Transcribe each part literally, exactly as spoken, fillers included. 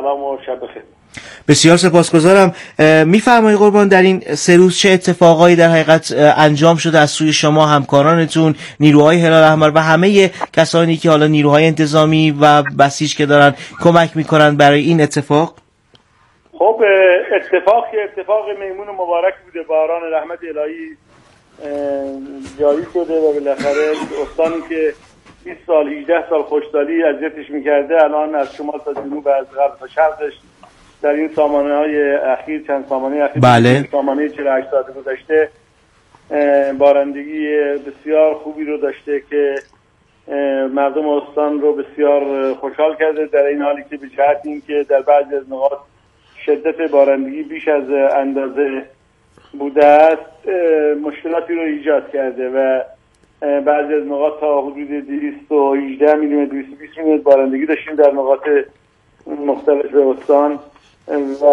سلام و شب بخیر. بسیار سپاسگزارم. میفرمایید قربان، در این سه روز چه اتفاقایی در حقیقت انجام شده از سوی شما، همکارانتون، نیروهای هلال احمر و همه کسانی که حالا نیروهای انتظامی و بسیج که دارن کمک میکنن برای این اتفاق؟ خب اتفاق اتفاق میمون و مبارک بوده، باران رحمت الهی جاری شده و بالاخره استانی که بیست سال هجده سال خوشحالی اذیتش میکرده الان از شمال تا جنوب، از غرب تا شرقش در این سامانه های اخیر، چند سامانه اخیر، بله. سامانه چهل و هشت ساعت گذشته بارندگی بسیار خوبی رو داشته که مردم استان رو بسیار خوشحال کرده، در این حالی که به جهت این که در بعضی از نقاط شدت بارندگی بیش از اندازه بوده است مشکلاتی رو ایجاد کرده و بعضی از نقاط تا حدود دویست و هجده میلیمتر دویست و بیست میلیمتر بارندگی داشتیم در نقاط مختلف استان و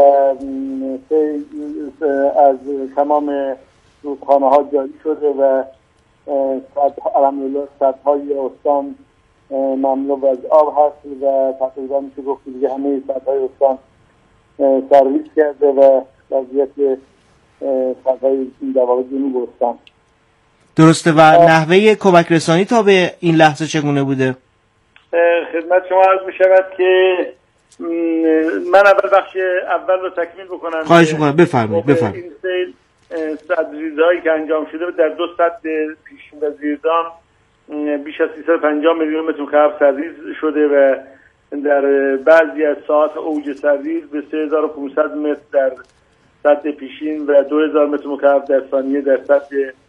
از تمام رودخانه ها جاری شده و الحمدلله سدهای استان مملو از آب هست و تقریبا میشه گفت دیگه همه سدهای استان سرویس کرده و وضعیت سدهای در واقع جنوب استان درسته. و نحوه کمک رسانی تا به این لحظه چگونه بوده؟ خدمت شما عرض می شود که من اول بخش اول رو تکمیل بکنم. خواهش میکنم بفرمایید بفرمایید. این سیل سدریزهایی که انجام شده در دو سد پیشین و زیردان بیش از سیصد و پنجاه میلیون متر مکعب سدریز شده و در بعضی از ساعات اوج سدریز به سه هزار و پانصد متر در سد پیشین و دو هزار متر مکعب در ثانیه در سد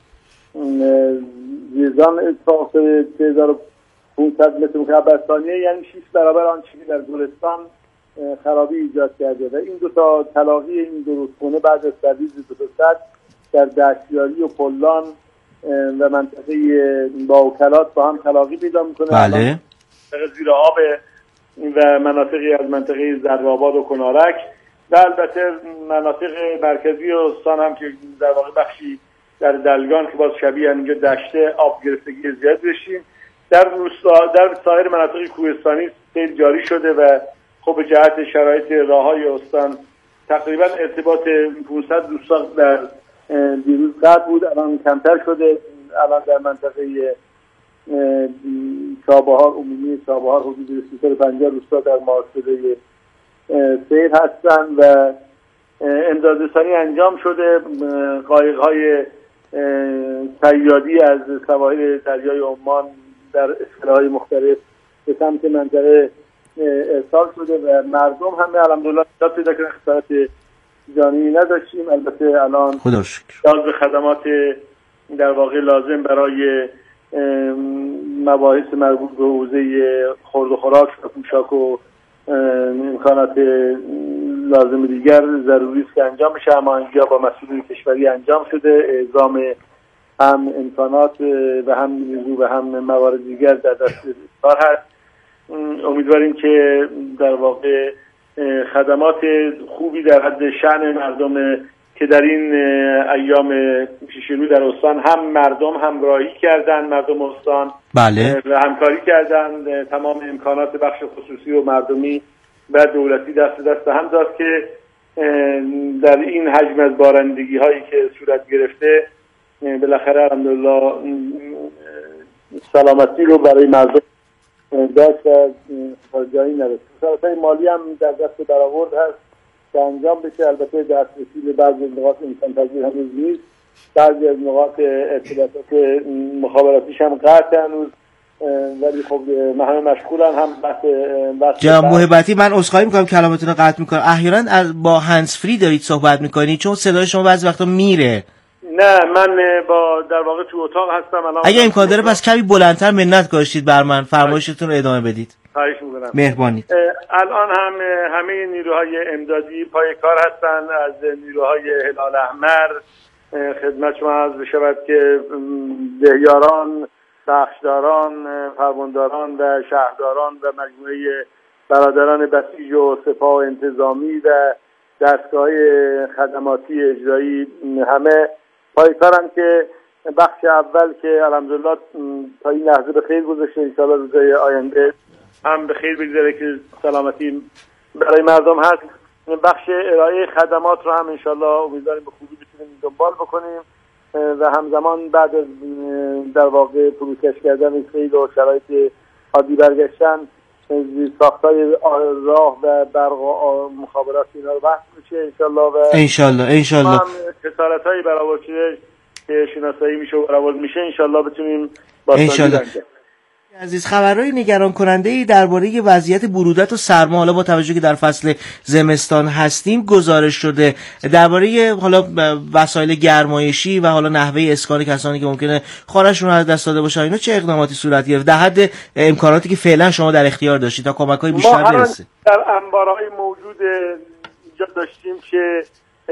زیردان اتفاق سه هزار و پانصد متر مکعب در ثانیه، یعنی شش برابر آن چیزی در گلستان خرابی ایجاد کرده و این دو تا تلاقی این دو رودخانه بعد از سدریز دو تا سد در دشتیاری و پلان و منطقه باوکلات با هم تلاقی پیدا میکنه. بله. منطقه زیر آب و مناطقی از منطقه زرباباد و کنارک و البته مناطق مرکزی استان هم که در واقع بخشی در دلگان که باز شبیه اینجا دشته آب گرفتگی زیاد داشتیم. در روستا در سایر مناطق کوهستانی سیل جاری شده و خب به جهت شرایط راههای استان تقریبا ارتباط پانصد روستا در دیروز قطع بود، الان کمتر شده. الان در منطقه چابهار عمومی چابهار حدود سیصد و پنجاه روستا در محاصره سیل هستن و امدادرسانی انجام شده. قایق‌های صیادی از سواحل دریای عمان در اسکله‌های مختلف به سمت منطقه ارسال شده و مردم هم الحمدلله نجات پیدا کردن، خسارت جانی نداشتیم. البته الان خدا شکر نیاز به خدمات در واقع لازم برای مباحث مربوط به حوزه خورد و خوراک و پوشاک و امکانات لازم دیگر ضروری است که انجام بشه، اما اینجا با مسئولین کشوری انجام شده. اعزام هم امکانات و هم نیرو و هم موارد دیگر در دست کار هست. امیدواریم که در واقع خدمات خوبی در حد شأن مردم که در این ایام پیشرو در استان هم مردم همراهی کردن، مردم استان بله و همکاری کردن، تمام امکانات بخش خصوصی و مردمی و دولتی دست دست هم داد که در این حجم از بارندگی هایی که صورت گرفته بالاخره الحمدلله سلامتی رو برای مردم داشت و جایی نرسید. خسارت‌های مالی هم در دست برآورد هست که انجام بشه. البته دسترسی به بعضی از نقاط امکان پذیر هنوز نیست، بعضی از نقاط ارتباطات مخابراتیش هم قطع هنوز، ولی خب همه مشغولن. هم بحث بحث جناب محبتی من عذرخواهی میکنم کلامتون رو قطع میکنم. احیانا با هندز فری دارید صحبت میکنید چون صدای شما بعضی وقتا میره. نه من با در واقع تو اتاق هستم الان. اگه امکان داره پس کمی بلندتر منت گذاشتید بر من، فرمایشتون رو ادامه بدید. خواهش میکنم. مهربانی. الان هم همه نیروهای امدادی پای کار هستن، از نیروهای هلال احمر خدمت شما عرض بشود که دهیاران، بخشداران، فرمانداران و شهرداران و مجموعه برادران بسیج و سپاه و انتظامی و دستگاه خدماتی اجرایی همه پای کارن که بخش اول که الحمدلله تا این لحظه به خیر گذشته، ان شاءالله روزهای آینده هم به خیر بگذره که سلامتی برای مردم هست. بخش ارائه خدمات رو هم انشالله امیدواریم به خوبی بتونیم دنبال بکنیم و همزمان بعد از در واقع فروکش کردن سیل و شرایط عادی برگشتن ساختای راه و برق و مخابرات اینا رو بحث میشه انشالله و انشالله انشالله هم خسارت‌های برآورد شده که شناسایی میشه و برآورد میشه انشالله بتونیم با انشالله. عزیز، خبرهای نگران کننده ای درباره وضعیت برودت و سرما حالا با توجه که در فصل زمستان هستیم گزارش شده درباره حالا وسایل گرمایشی و حالا نحوه اسکان کسانی که ممکنه خانه‌شون رو از دست داده باشن. اینا چه اقداماتی صورت گرفت در حد امکاناتی که فعلا شما در اختیار داشتید تا کمک‌های بیشتر برسه؟ ما در انبارهای موجود اینجا داشتیم که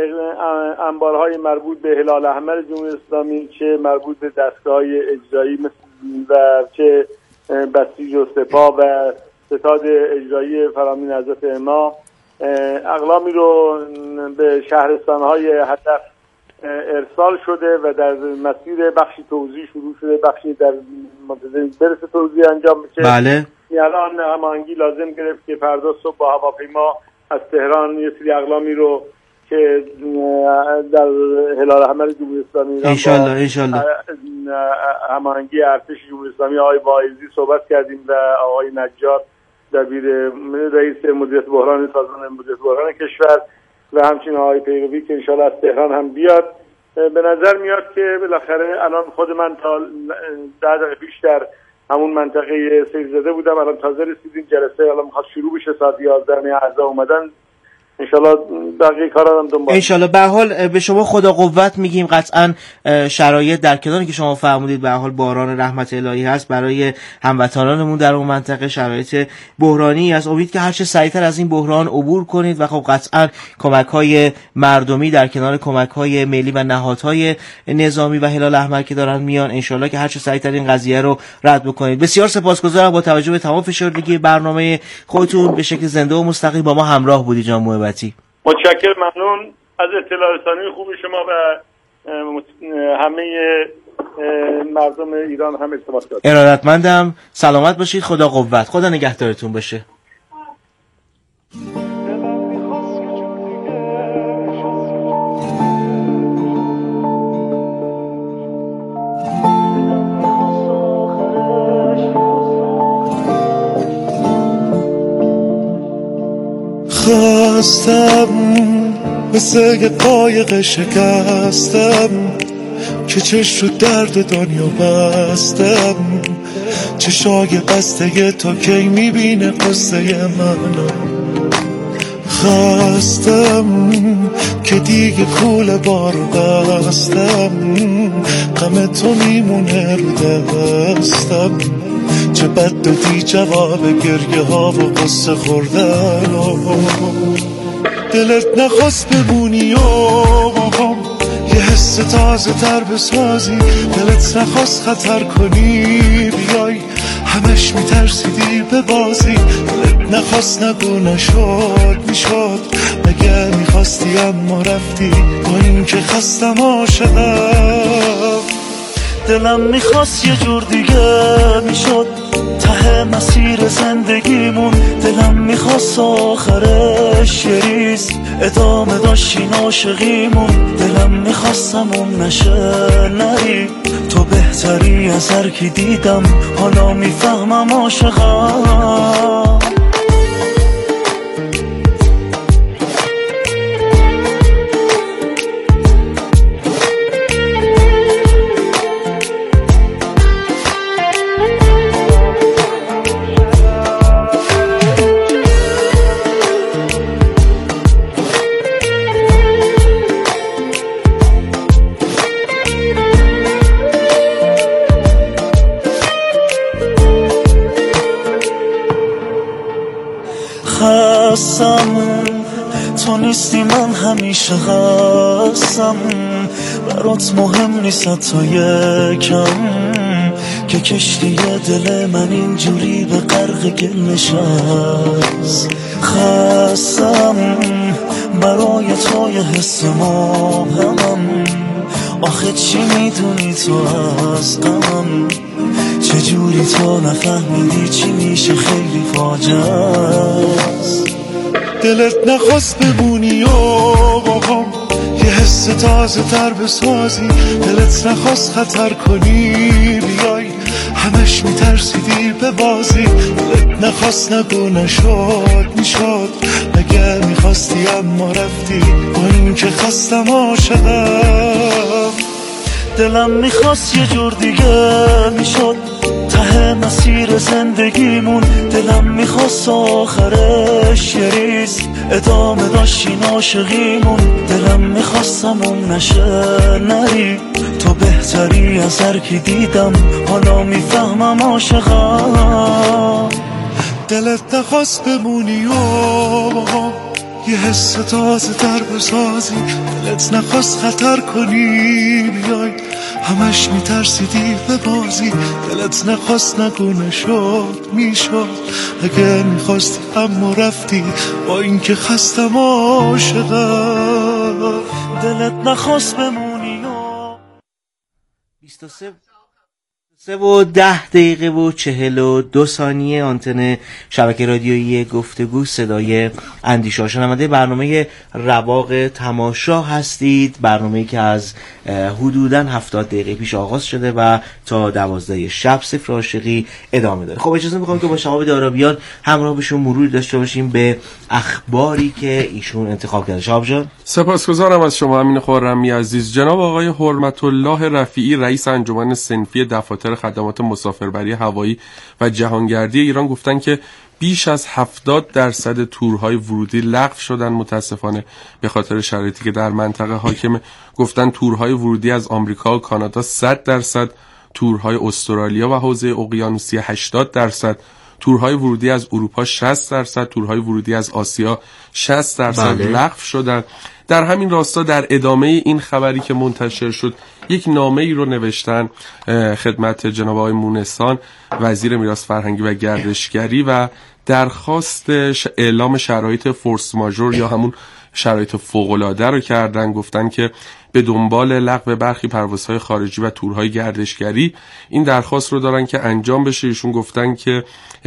انبارهای مربوط به هلال احمر جمهوری اسلامی، چه مربوط به دستگاه‌های اجرایی و چه بسیج و سپاه و ستاد اجرایی فرامین حضرت امام، اقلامی رو به شهرستان‌های هدف ارسال شده و در مسیر بخشی توزیع شروع شده، بخشی در منتظر برسه توزیع انجام بشه. بله. الان هماهنگی لازم گرفت که فردا صبح با هواپیما از تهران یه سری اقلامی رو که در هلال احمر جمهوری اسلامی انشالله انشالله هماهنگی ارتش جمهوری اسلامی آقای واعظی صحبت کردیم و آقای نجار دبیر رئیس مدیریت بحران سازمان مدیریت بحران کشور و همچنین آقای پیروی که انشالله از تهران هم بیاد. به نظر میاد که بالاخره الان خود من تا ده دقیقه پیش در همون منطقه سیل زده بودم، الان تازه رسیدیم، جلسه الان میخواد شروع بشه، ساعت یازده اعضا اومدن، انشالله بقیه کارا هم دنبال. انشالله. به حال به شما خدا قوت میگیم. قطعا شرایط در کناری که شما فرمودید به حال باران رحمت الهی هست برای هموطنانمون در اون منطقه، شرایط بحرانی است. امید که هر چه سریعتر از این بحران عبور کنید و خب قطعا کمک‌های مردمی در کنار کمک‌های ملی و نهادهای نظامی و هلال احمر که دارن میان، انشالله که هر چه سریعتر این قضیه رو رد بکنید. بسیار سپاسگزارم با توجه به تمام فشردگی برنامه خودتون به شکل زنده و مستقیم با ما همراه بودید جناب محبتی. متشکرم، ممنون از اطلاع رسانی خوب شما و همه مردم ایران هم التماس دارم. ارادتمندم. سلامت باشید. خدا قوت. خدا نگهدارتون باشه. خواستم مثل یه قایق شکستم که چشم رو درد دنیا بستم، چشای بسته تا کی میبینه قصه منو. خواستم که دیگه کول بارو بستم، غم تو میمونه رو دستم، چه بد دادی جواب گریه ها و قصه خوردن و دلت نخواست بمونی و یه حس تازه تر بسازی، دلت نخواست خطر کنی بیای همش میترسیدی به بازی، دلت نخواست نگو نشد میشد، مگه میخواستی اما رفتی با این که خستم عاشقم. دلم میخواست یه جور دیگه میشد ته مسیر زندگیمون، دلم میخواست آخرش یه ریز ادامه داشتین عاشقیمون، دلم میخواستم اون نشه نری، تو بهتری از هر کی دیدم، حالا میفهمم عاشقم. خستم تو نیستی من همیشه خستم، برات مهم نیست تا یکم که کشتی دل من اینجوری به غرق گل نشست. خستم برای تو یه حس مبهمم، آخه چی میدونی تو از غمم، چجوری تو نفهمیدی چی میشه خیلی فاجعه است. دلت نخواست بمونی و باهام یه حس تازه تر بسازی، دلت نخواست خطر کنی بیای، همش میترسیدی به بازی، دلت نخواست نگو نشد میشد، اگر میخواستی اما رفتی، با این که خستم عاشقم. دلم میخواست یه جور دیگه میشد ته مسیر زندگیمون، دلم میخواست آخرش یه ریز ادامه داشت این عاشقیمون، دلم میخواستم اون نشه نری، تو بهتری از هر کی دیدم، حالا میفهمم عاشقم. دلت نخواست بمونی و با یه حس تازه تر بسازی، دلت نخواست خطر کنی بیای، همش میترسیدی به بازی، دلت نخواست نگو نشد میشد، اگر میخواستی اما رفتی، با این که خستم عاشقم. دلت نخواست بمونی و بیست و سه سه و ده دقیقه و چهل و دو ثانیه آنتن شبکه رادیویی گفتگو صدای اندیشه. شنونده برنامه رواق تماشا هستید، برنامه‌ای که از حدوداً هفتاد دقیقه پیش آغاز شده و تا دوازده شب صفر عاشقی ادامه داره. خب اجازه میخوام که با شهاب دارابیان همراه بهشون مروری داشته باشیم به اخباری که ایشون انتخاب کرده. شهاب جان سپاسگزارم از شما امین خرمی عزیز. جناب آقای حرمت الله رفیعی رئیس انجمن صنفی دفاتر خدمات مسافربری هوایی و جهانگردی ایران گفتن که بیش از هفتاد درصد تورهای ورودی لغو شدن متاسفانه به خاطر شرایطی که در منطقه حاکمه. گفتن تورهای ورودی از آمریکا و کانادا صد درصد، تورهای استرالیا و حوزه اقیانوسی هشتاد درصد، تورهای ورودی از اروپا شصت درصد، تورهای ورودی از آسیا شصت درصد لغو شدن. در همین راستا در ادامه این خبری که منتشر شد یک نامه ای رو نوشتن خدمت جناب آقای مونسان وزیر میراث فرهنگی و گردشگری و درخواست اعلام شرایط فورس ماژور یا همون شرایط فوق‌العاده رو کردن. گفتن که به دنبال لغو برخی پروازهای خارجی و تورهای گردشگری این درخواست رو دارن که انجام بشه. ایشون گفتن که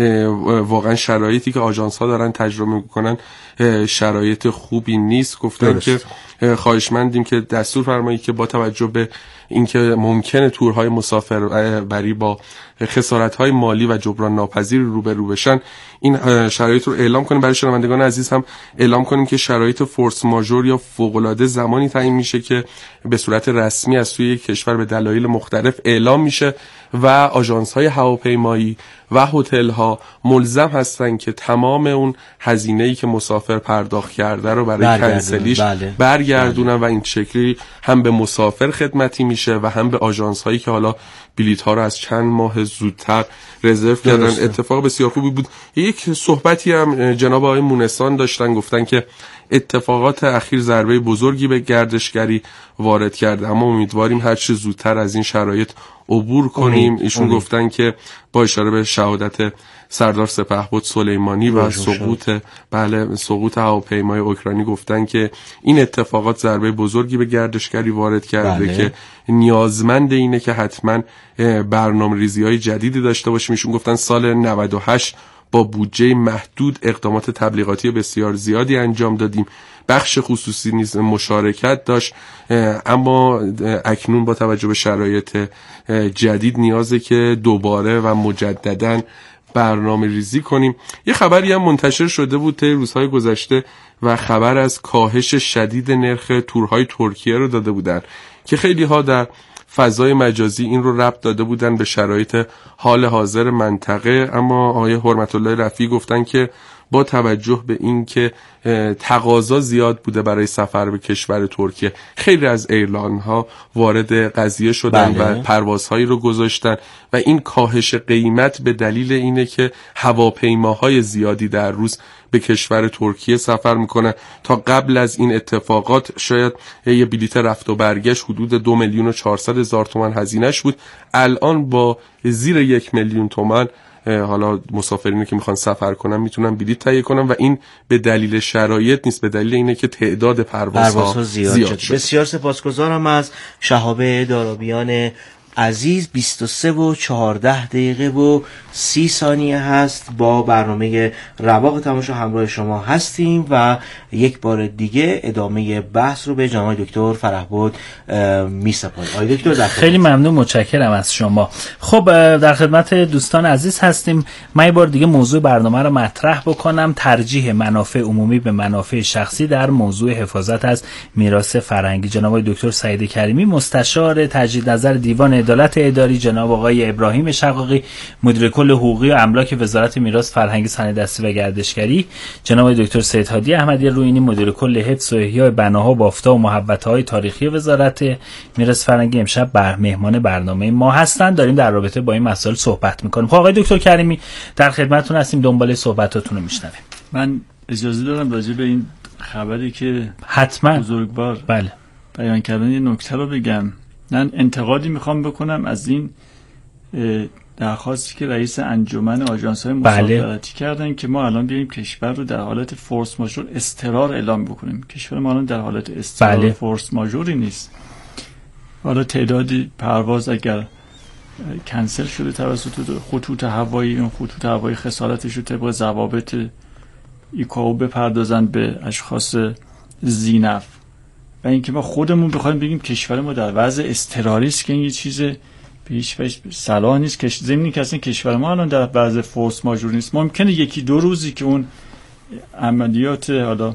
واقعا شرایطی که آژانس ها دارن تجربه میکنن شرایط خوبی نیست. گفتن درست. که خواهشمندیم که دستور فرمایید که با توجه به اینکه ممکنه تورهای مسافربری با خسارت‌های مالی و جبران ناپذیر روبرو بشن این شرایط رو اعلام کنیم. برای شنوندگان عزیز هم اعلام کنیم که شرایط فورس ماژور یا فوق‌العاده زمانی تعیین میشه که به صورت رسمی از سوی یک کشور به دلایل مختلف اعلام میشه و آژانس‌های هواپیمایی و هتل‌ها ملزم هستن که تمام اون هزینه‌ای که مسافر پرداخت کرده رو برای کنسلیش بله. برگردونن بله. و این شکلی هم به مسافر خدمتی میشه و هم به آژانس‌هایی که حالا بلیط‌ها رو از چند ماه زودتر رزرو کردن. اتفاق بسیار خوبی بود. یک صحبتی هم جناب آقای مونسان داشتن، گفتن که اتفاقات اخیر ضربه بزرگی به گردشگری وارد کرده، اما امیدواریم هر چه زودتر از این شرایط عبور کنیم. ایشون امید. گفتن که با اشاره به شهادت سردار سپهبد سلیمانی و سقوط بله سقوط هواپیمای اوکراینی گفتن که این اتفاقات ضربه بزرگی به گردشگری وارد کرده بله. که نیازمند اینه که حتما برنامه‌ریزی‌های جدیدی داشته باشیم. ایشون گفتن سال نود و هشت با بودجه محدود اقدامات تبلیغاتی بسیار زیادی انجام دادیم، بخش خصوصی نیز مشارکت داشت، اما اکنون با توجه به شرایط جدید نیازه که دوباره و مجدداً برنامه ریزی کنیم. یه خبری هم منتشر شده بود طی روزهای گذشته و خبر از کاهش شدید نرخ تورهای ترکیه رو داده بودن که خیلی ها در فضای مجازی این رو ربط داده بودن به شرایط حال حاضر منطقه، اما آقای حرمت الله رفیعی گفتن که با توجه به این که تقاضا زیاد بوده برای سفر به کشور ترکیه، خیلی از ایرلاین ها وارد قضیه شدن بله. و پروازهایی رو گذاشتن و این کاهش قیمت به دلیل اینه که هواپیماهای زیادی در روز به کشور ترکیه سفر میکنه. تا قبل از این اتفاقات شاید یه بلیت رفت و برگشت حدود دو میلیون و چهارصد هزار تومان هزینهش بود، الان با زیر یک میلیون تومان حالا مسافرینی که میخوان سفر کنن میتونن بلیط تهیه کنن و این به دلیل شرایط نیست، به دلیل اینه که تعداد پروازها زیاد, زیاد شد. بسیار سپاسگزارم از شهاب دارابیان عزیز بیست و سه و چهارده دقیقه و سی ثانیه هست. با برنامه رواق تماشا همراه شما هستیم و یک بار دیگه ادامه بحث رو به جناب دکتر فرهبود میسپاریم. آقای دکتر در خیلی ممنون، متشکرم از شما. خب در خدمت دوستان عزیز هستیم. من یک بار دیگه موضوع برنامه رو مطرح بکنم: ترجیح منافع عمومی به منافع شخصی در موضوع حفاظت از میراث فرهنگی. جناب دکتر سعید کریمی، مستشار تجدید نظر دیوان عدالت اداری، جناب آقای ابراهیم شقاقی، مدیر کل حقوقی و املاک وزارت میراث فرهنگی، صنایع‌دستی و گردشگری، جناب دکتر سید هادی احمدی رویینی، مدیر کل حفظ و احیای بناها، بافت‌ها و محوطه‌های تاریخی وزارت میراث فرهنگی امشب بر مهمان برنامه ما هستند. داریم در رابطه با این مسائل صحبت می‌کنیم. خب آقای دکتر کریمی در خدمتتون هستیم، دنبال صحبتاتون رو می‌شنویم. من اجازه دارم راجع به این خبری که حتما بزرگوار بله بیان کردن یه نکته رو بگم. من انتقادی میخوام بکنم از این درخواستی که رئیس انجمن آژانس‌های مسافرتی بله. کردن که ما الان بیایم کشور رو در حالت فورس ماژور اضطرار اعلام بکنیم. کشور ما الان در حالت اضطرار بله. فورس ماژوری نیست. حالا تعدادی پرواز اگر کنسل شده توسط خطوط هوایی، اون خطوط هوایی خسارتش رو طبق ضوابط ایکائو بپردازن به اشخاص ذینفع، و اینکه ما خودمون بخوایم بگیم کشور ما در وضع اضطراری است که این یه چیز به هیچ وجه صلاح نیست. که زمینی که اصلا کشور ما الان در وضع فورس ماژور نیست. ممکنه یکی دو روزی که اون عملیات حالا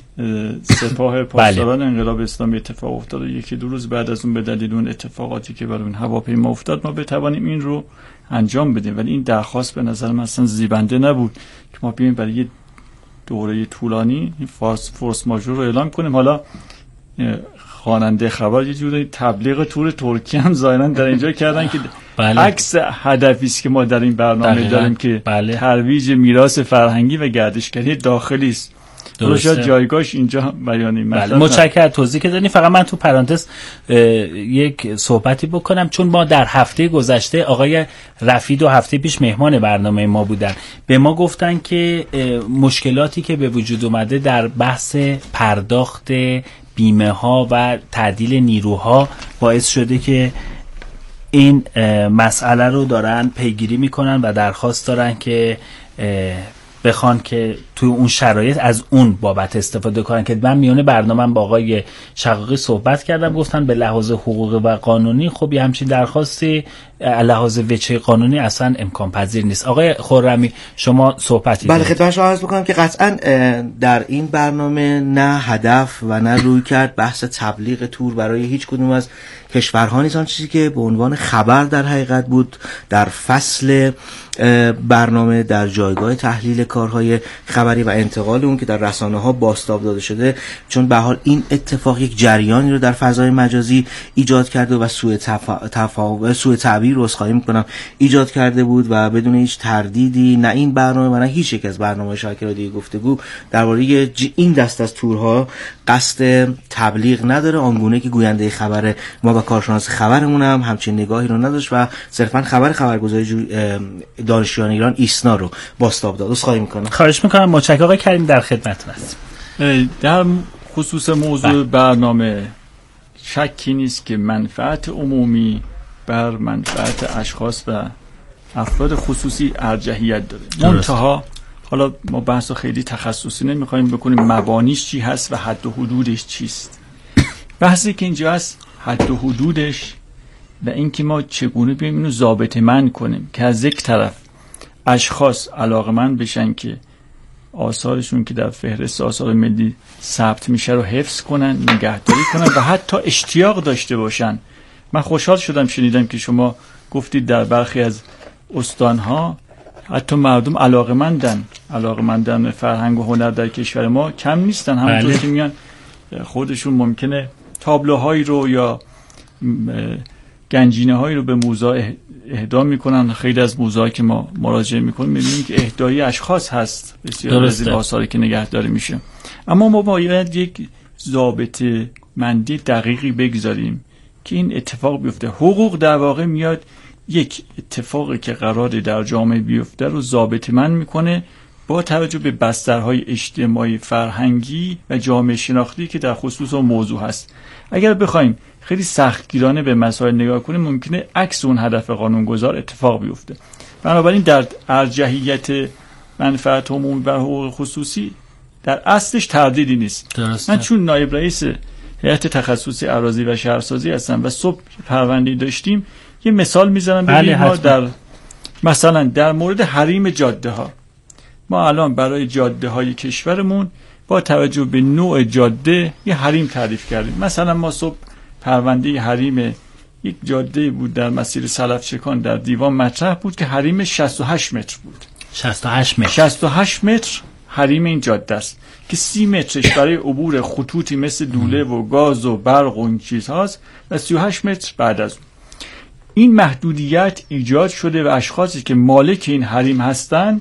سپاه پاسداران انقلاب اسلامی اتفاق افتاد، یکی دو روز بعد از اون به دلیل اون اتفاقاتی که برای اون هواپیما افتاد ما بتوانیم این رو انجام بدیم. ولی این درخواست به نظر من اصلا زیبنده نبود که ما بیایم برای یه دوره طولانی این فورس فورس ماژور رو اعلام کنیم. حالا خواننده خبر یه جوری تبلیغ تور ترکیه هم ظاهرا در اینجا کردن که بله. عکس هدفی است که ما در این برنامه دقیقا. داریم که بله. ترویج میراث فرهنگی و گردشگری داخلی است. درسته جایگاهش اینجا بیانی بله. متشکرم توضیح که دادین. فقط من تو پرانتز یک صحبتی بکنم، چون ما در هفته گذشته آقای رفیع دو هفته پیش مهمان برنامه ما بودن، به ما گفتن که مشکلاتی که به وجود اومده در بحث پرداخت بیمه ها و تعدیل نیروها باعث شده که این مسئله رو دارن پیگیری میکنن و درخواست دارن که بخوان که توی اون شرایط از اون بابت استفاده کنن. که من میونه برنامه با آقای شقاقی صحبت کردم، گفتن به لحاظ حقوقی و قانونی خب یه همچین درخواستی لحاظ وجه قانونی اصلا امکان پذیر نیست. آقای خرمی شما صحبتی بله خدمت شما عرض بکنم که قطعا در این برنامه نه هدف و نه روی کرد بحث تبلیغ تور برای هیچ کدوم از کشورها نیست. آن چیزی که به عنوان خبر در حقیقت بود در فصل برنامه در جایگاه تحلیل کارهای خبری و انتقال اون که در رسانه ها بازتاب داده شده، چون به حال این اتفاق یک جریانی رو در فضای مجازی ایجاد کرده و سوء تفا... تفا... سوء تعبیر رو اسخای میکنم ایجاد کرده بود و بدون هیچ تردیدی نه این برنامه و نه هیچ یک از برنامه شاکر رادیوی گفتگو درباره این دست از تورها قصد تبلیغ نداره. آنگونه که گوینده خبر ما و کارشناس خبرمون هم همچین نگاهی رو نداشت و صرفا خبر خبرگزاری دانشجویان ایران ایسنا رو بازتاب داد. اسخای میکنم. خواهش میکنم. متشکرم. آقای کریم در خدمتتون هستم. در خصوص موضوع برنامه شکی نیست که منفعت عمومی بر منفعت اشخاص و افراد خصوصی ارجحیت داره. منتها حالا ما بحث خیلی تخصصی نمیخوایم بکنیم مبانیش چی هست و حد و حدودش چیست. بحثی که اینجا هست حد و حدودش و اینکه ما چگونه بیایم اینو ضابطه‌مند کنیم که از یک طرف اشخاص علاقمند بشن که آثارشون که در فهرست آثار ملی ثبت میشه رو حفظ کنن، نگهداری کنن و حتی اشتیاق داشته باشن. من خوشحال شدم شنیدم که شما گفتید در برخی از استانها حتی مردم علاقمندن علاقمندن فرهنگ و هنر در کشور ما کم نیستن. همونطور که میان خودشون ممکنه تابلوهایی رو یا گنجینه هایی رو به موزه اهدا میکنن. خیلی از موزه که ما مراجعه میکنیم میبینیم که اهدای اشخاص هست بسیار از این آثاری که نگهداری میشه. اما ما باید یک ضابطه مندی دقیقی بگذاریم که این اتفاق بیفته. حقوق در واقع میاد یک اتفاقی که قراره در جامعه بیفته رو ضابطه مند میکنه با توجه به بسترهای اجتماعی، فرهنگی و جامعه شناختی که در خصوص اون موضوع هست. اگر بخوایم خیلی سختگیرانه به مسائل نگاه کنیم ممکنه عکس اون هدف قانونگذار اتفاق بیفته. بنابراین در ارجحیت منفعت عمومی بر حقوق خصوصی در اصلش تردیدی نیست. درسته. من چون نایب رئیس هیئت تخصصی اراضی و شهرسازی هستم و صبح پرونده‌ای داشتیم، یه مثال میزنم ببینید. ما در مثلا در مورد حریم جاده ها، ما الان برای جاده های کشورمون با توجه به نوع جاده یه حریم تعریف کردیم. مثلا ما صبح پرونده حریم یک جاده بود در مسیر سلفچکان در دیوان مطرح بود که حریم شصت و هشت متر بود. شصت و هشت متر شصت و هشت متر حریم این جاده است که سی مترش برای عبور خطوطی مثل دوله و گاز و برق و این چیزهاست و سی و هشت متر بعد از اون. این محدودیت ایجاد شده و اشخاصی که مالک این حریم هستن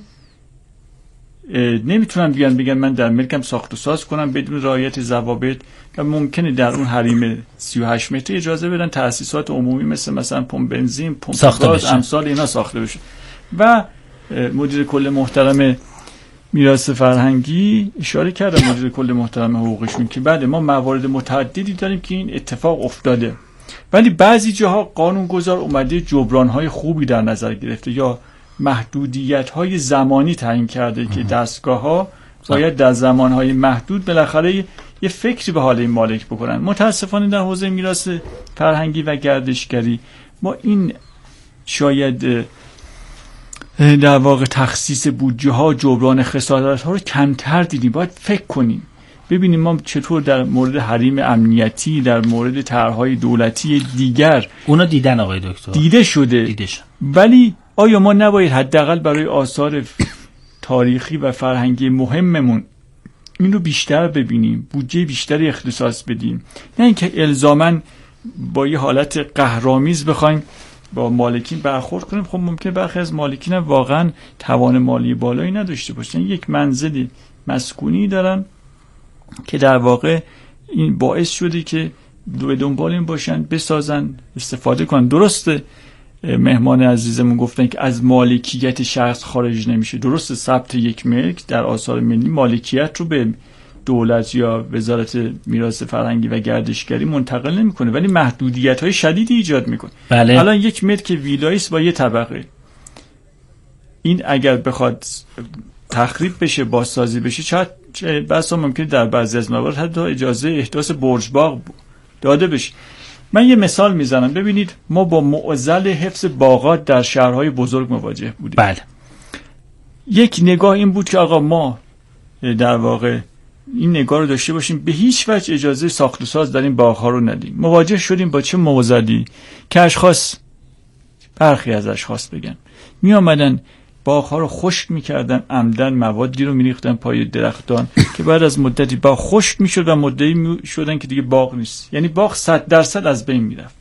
نمیتونن بیان بگن من در ملکم ساخت و ساز کنم بدون رعایت ضوابط و ممکنه در اون حریم سی و هشت متری اجازه بدن تأسیسات عمومی مثل مثلا پمپ بنزین، پمپ گاز، امثال اینا ساخته بشه. و مدیر کل محترم میراث فرهنگی اشاره کرده، مدیر کل محترم حقوقشون، که بعد ما موارد متعددی داریم که این اتفاق افتاده، ولی بعضی جاها قانونگذار اومده جبران‌های خوبی در نظر گرفته یا محدودیت‌های زمانی تعیین کرده که دستگاه‌ها باید در زمان‌های محدود بالاخره یه فکری به حال این مالک بکنن. متاسفانه در حوزه میراث فرهنگی و گردشگری ما این شاید در واقع تخصیص بودجه ها، جبران خسارت ها رو کمتر دیدیم. باید فکر کنیم ببینیم ما چطور در مورد حریم امنیتی، در مورد طرح‌های دولتی دیگر اونا دیدن آقای دکتر دیده شده دیده شد. ولی آیا ما نباید حداقل برای آثار تاریخی و فرهنگی مهممون این رو بیشتر ببینیم، بودجه بیشتری اختصاص بدیم، نه اینکه الزاماً با یه حالت قهرآمیز بخوایم با مالکین برخورد کنیم؟ خب ممکنه برخی از مالکین هم واقعا توان مالی بالایی نداشته باشن، یک منزلی مسکونی دارن که در واقع این باعث شده که به دنبال این باشن بسازن، استفاده کنن. درسته مهمان عزیزمون گفتن که از مالکیت شخص خارج نمیشه. درسته ثبت یک ملک در آثار ملی مالکیت رو به دولت یا وزارت میراث فرهنگی و گردشگری منتقل نمیکنه، ولی محدودیت‌های شدیدی ایجاد میکنه. بله. الان یک ملک ویلایی است با یه طبقه، این اگر بخواد تخریب بشه، بازسازی بشه، چه بسا ممکنه در بعضی از موارد حتی اجازه احداث برج باغ داده بشه. من یه مثال میزنم. ببینید ما با معضل حفظ باغات در شهرهای بزرگ مواجه بودیم. بله. یک نگاه این بود که آقا ما در واقع این نگاه رو داشته باشیم به هیچ وجه اجازه ساخت و ساز در این باغ‌ها رو ندیم. مواجه شدیم با چه معضلی که اشخاص، برخی از اشخاص بگن، می آمدن باغ‌ها رو خشک می‌کردن، عمدن موادی رو می‌ریختن پای درختان که بعد از مدتی باغ خشک می‌شد و مدعی می‌شدن که دیگه باغ نیست. یعنی باغ صد درصد از بین می‌رفت.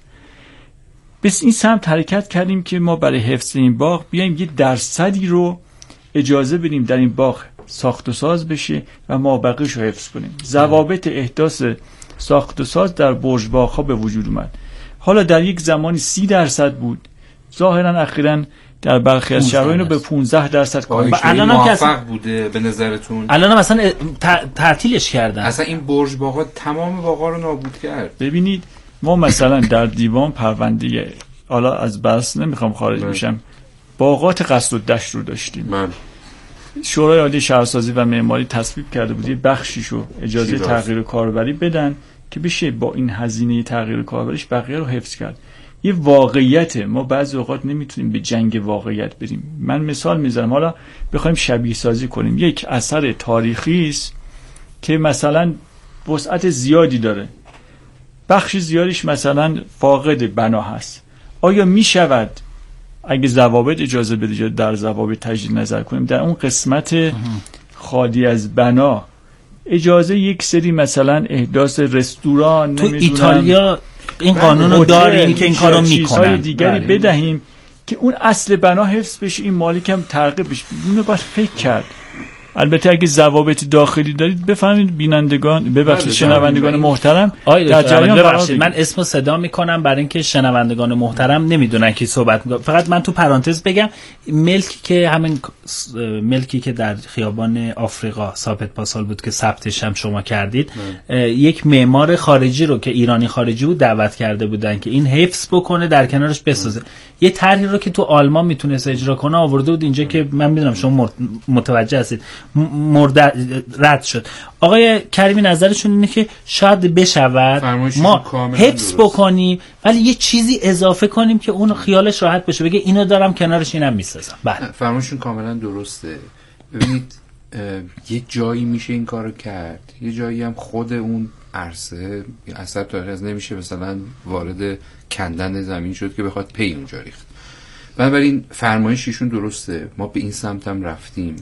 بس این سمت حرکت کردیم که ما برای حفظ این باغ بیایم یه درصدی رو اجازه بدیم در این باغ ساخت و ساز بشه و ما بقیش رو حفظ کنیم. ضوابط احداث ساخت و ساز در برج باغ‌ها به وجود اومد. حالا در یک زمانی سی درصد بود، ظاهرا اخیراً در برخی از شهرها اینو به پانزده درصد کاهش داد. الان هم موفق بوده به نظرتون؟ الان هم مثلا تعطیلش کردن. اصلا این برج باغ‌ها تمام باغ‌ها رو نابود کرد. ببینید ما مثلا در دیوان پرونده، حالا از بحث نمیخوام خارج بشم، باغات قصد و دشت رو داشتیم. من شورای عالی شهرسازی و معماری تصویب کرده بود یه بخشیشو اجازه تغییر کاربری بدن که بشه با این هزینه تغییر کاربریش بقیه رو حفظ کرد. یه واقعیت، ما بعضی اوقات نمیتونیم به جنگ واقعیت بریم. من مثال میزنم، حالا بخوایم شبیه سازی کنیم، یک اثر تاریخی است که مثلا وسعت زیادی داره، بخش زیادیش مثلا فاقد بنا هست، آیا میشود اگه ضوابط اجازه بده در ضوابط تجدید نظر کنیم در اون قسمت خالی از بنا اجازه یک سری مثلا احداث رستوران، تو ایتالیا این قانون رو داریم که این کارو میکنن، چیزهای دیگری بله. بدهیم که اون اصل بنا حفظ بشه، این مالک هم ترغیب بشه. اینو باید فکر کرد. البته اگه ضوابط داخلی دارید بفهمید بینندگان ببخشید شنوندگان محترم در جریان قرار بدید. من اسمو صدا میکنم برای اینکه شنوندگان محترم نمیدونن کی صحبت میکنه. فقط من تو پرانتز بگم ملکی که همین ملکی که در خیابان آفریقا ثابت پاسال بود که ثبتش هم شما کردید، یک معمار خارجی رو که ایرانی خارجی بود دعوت کرده بودن که این حفظ بکنه در کنارش بسازه. یه طرحی رو که تو آلمان میتونست اجرا کنه آورده بود اینجا که من میدونم شما متوجه هستید مرد رد شد. آقای کریمی نظرشون اینه که شاید بشود ما حفظ بکنیم ولی یه چیزی اضافه کنیم که اون خیالش راحت بشه، بگه اینو دارم کنارش اینم میسازم. بله فرمایشون کاملا درسته. ببینید یه جایی میشه این کارو کرد، یه جایی هم خود اون عرصه اثر تاریخی از نمیشه مثلا وارد کندن زمین شد که بخواد پی اونجا ریخت. بنابراین فرمایششون درسته، ما به این سمت هم رفتیم.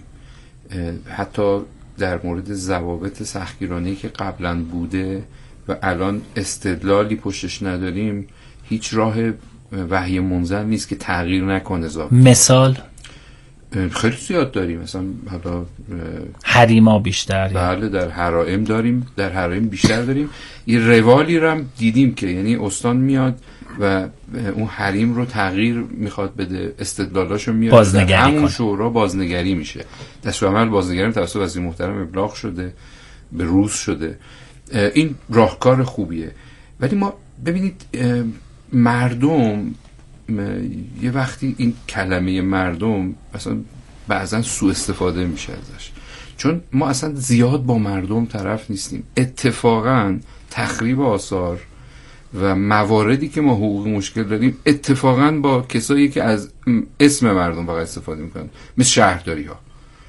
حتی در مورد ضوابط سختگیرانه‌ای که قبلا بوده و الان استدلالی پشتش نداریم، هیچ راه وحی منزل نیست که تغییر نکنه ضابط. مثال خیلی زیاد داریم، مثلا حالا حریما بیشتر، بله در حرائم داریم، در حرائم بیشتر داریم. یه روالی رو هم دیدیم که یعنی استان میاد و اون حریم رو تغییر میخواد بده، استدلالاشو میاد همون شورا بازنگری میشه. دستورالعمل بازنگری توسط وزیر محترم ابلاغ شده، به روز شده. این راهکار خوبیه. ولی ما ببینید مردم یه وقتی این کلمه مردم اصلا بعضا سوء استفاده میشه ازش، چون ما اصلا زیاد با مردم طرف نیستیم. اتفاقا تخریب آثار و مواردی که ما حقوقی مشکل داریم اتفاقا با کسایی که از اسم مردم فقط استفاده میکنن، مثل شهرداری ها.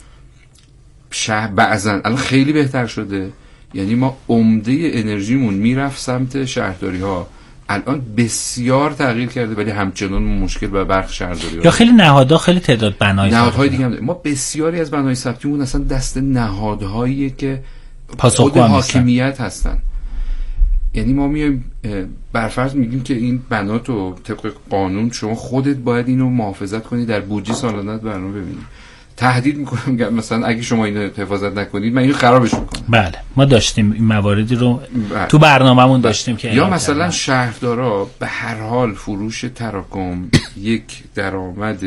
شهر بعضا الان خیلی بهتر شده، یعنی ما عمده انرژیمون میرفت سمت شهرداری ها، الان بسیار تغییر کرده ولی همچنان مشکل به برخی شهرداری ها. یا خیلی نهادها خیلی تعداد بنای نهادهای دیگه هم داریم. ما بسیاری از بنای ثبتیمون اصلا دست نهادهاییه که خود حاکمیت هستن. یعنی ما میایم برفرض میگیم که این بناتو طبق قانون شما خودت باید اینو محافظت کنی، در بودجه سالانت برنامه ببینی. تهدید میکنم مثلا اگه شما اینو حفاظت نکنید من اینو خرابش میکنم. بله ما داشتیم این مواردی رو بله. تو برنامه‌مون داشتیم که یا مثلا کردن. شهردارا به هر حال فروش تراکم یک درآمد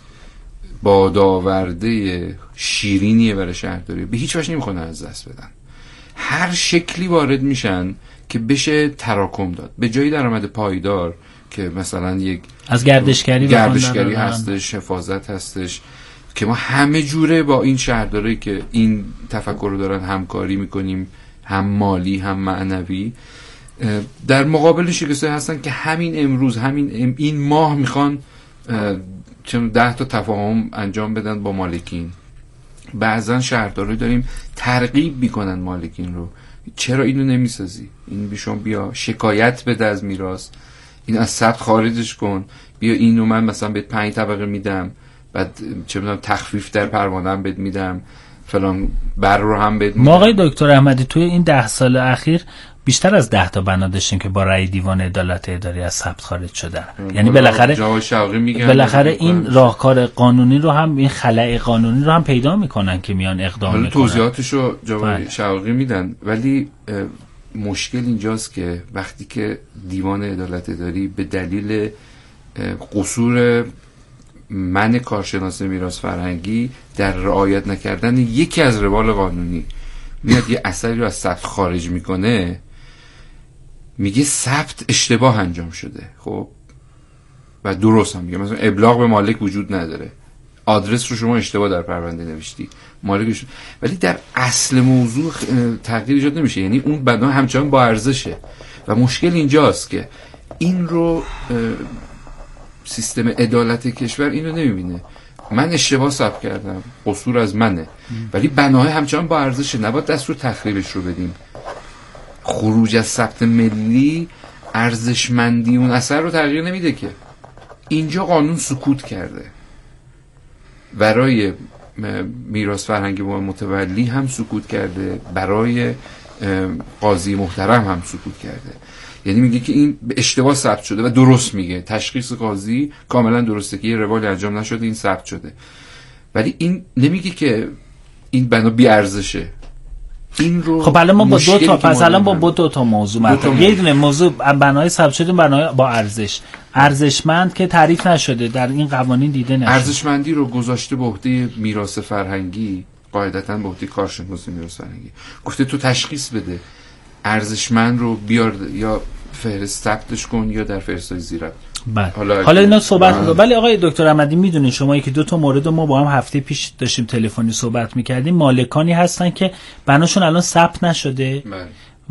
بادآورده شیرینیه برای شهرداری، به هیچ وجه نمیخوان از دست بدن. هر شکلی وارد میشن که بشه تراکم داد به جای درآمد پایدار که مثلا یک از گردشگری گردشگری هستش، حفاظت هستش، که ما همه جوره با این شهرداری که این تفکر رو دارن همکاری میکنیم، هم مالی هم معنوی. در مقابل شکستایی هستن که همین امروز همین این ماه میخوان چون ده تا تفاهم انجام بدن با مالکین. بعضا شهرداری داریم ترغیب میکنن مالکین رو، چرا اینو نمیسازی، این بیشون بیا شکایت بده از میراث، این از ثبت خارجش کن، بیا اینو من مثلا به پنج طبقه میدم، بعد چه میدونم تخفیف در پروانه‌ام بد میدم، فلان بر رو هم بد میدم. ما آقای دکتر احمدی توی این ده سال اخیر بیشتر از ده تا بنا داشتیم که با رأی دیوان عدالت اداری از ثبت خارج شدن. یعنی بالاخره بالاخره این راهکار قانونی رو هم، این خلأ قانونی رو هم پیدا میکنن که میان اقدام حالا میکنن. توضیحاتشو جواب شوقی میدن، ولی مشکل اینجاست که وقتی که دیوان عدالت اداری به دلیل قصور من کارشناس میراث فرهنگی در رعایت نکردن یکی از روال قانونی میاد یه اثری رو از ثبت خارج میکنه، میگه ثبت اشتباه انجام شده، خب و درست هم میگه، مثلا ابلاغ به مالک وجود نداره، آدرس رو شما اشتباه در پرونده نوشتی، مالکش، ولی در اصل موضوع تغییر ایجاد نمیشه، یعنی اون بنا همچنان با ارزشه. و مشکل اینجاست که این رو سیستم عدالت کشور اینو نمیبینه. من اشتباه ثبت کردم، قصور از منه، ولی بناهای همچنان با ارزشه، نباید دستور تخریبش رو بدیم. خروج از ثبت ملی ارزشمندی اون اثر رو تغییر نمیده که. اینجا قانون سکوت کرده، برای میراث فرهنگی و متولی هم سکوت کرده، برای قاضی محترم هم سکوت کرده. یعنی میگه که این اشتباه ثبت شده و درست میگه، تشخیص قاضی کاملا درسته که یه روالی انجام نشده، این ثبت شده، ولی این نمیگه که این بنا بی ارزشه. این رو خب الان ما با دو تا پس الان با, با دو تا موضوع مطرح. یه دونه موضوع بنای ثبت شده، بنای با ارزش، ارزشمند که تعریف نشده در این قوانین دیده نشده. ارزشمندی رو گذاشته به عهده میراث فرهنگی، قاعدتاً به عهده کارشناس میراث فرهنگی. گفته تو تشخیص بده ارزشمند رو بیار یا فهرست ثبتش کن یا در فهرست‌های زیرت. بله. حالا حالا اینا صحبت می‌کنیم. ولی آقای دکتر احمدی میدونید شما که دو تا مورد ما با هم هفته پیش داشتیم تلفنی صحبت می‌کردیم، مالکانی هستن که بناشون الان ثبت نشده. بله.